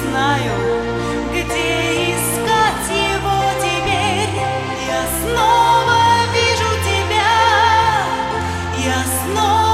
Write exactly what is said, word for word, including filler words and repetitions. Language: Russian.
знаю, где искать его теперь. Я снова вижу тебя, я снова